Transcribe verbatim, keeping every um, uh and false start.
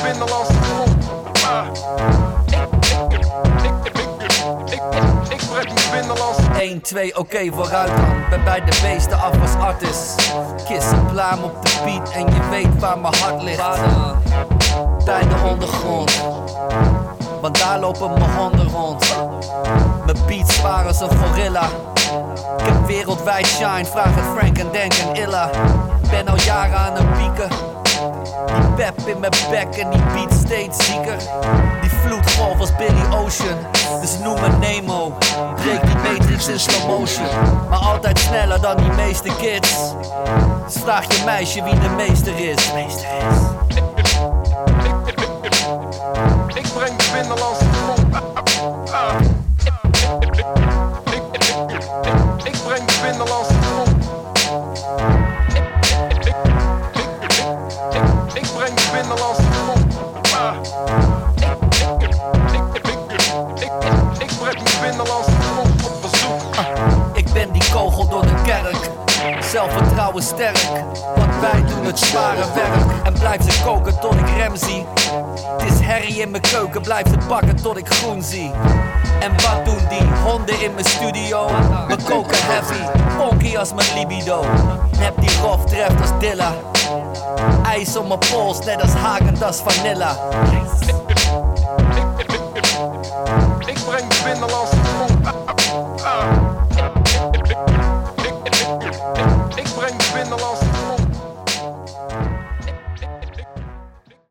binnenlandse grond. Ah. Ik breng mijn binnenlandse. één, twee, oké, okay, vooruit dan. Ben bij de beesten af als artist. Kiss een pluim op de beat en je weet waar mijn hart ligt. Bij de ondergrond, want daar lopen mijn honden rond. Mijn beats waren als een gorilla. Ik heb wereldwijd shine, vraag het Frank en Denk en Illa. Ben al jaren aan het pieken. Die pep in mijn bek en die beat steeds zieker. Die vloedgolf als Billy Ocean, dus noem me Nemo. Breek die Matrix in slow motion, maar altijd sneller dan die meeste kids. Dus vraag je meisje wie de meester is. Meester is. Ik breng de binnenlandse grond. Ah. Ik breng de binnenlandse grond. Ik breng de binnenlandse grond. Ah. Ik breng de binnenlandse grond op bezoek. Ik ben die kogel door de kerk. Zelfvertrouwen sterk, want wij doen het zware werk. En blijf ze koken tot ik rem zie. Het is herrie in mijn keuken, blijf ze bakken tot ik groen zie. En wat doen die honden in mijn studio? We koken heavy, funky als mijn libido. Heb die rof treft als Dilla. IJs om mijn pols, net als Hagen, das vanilla.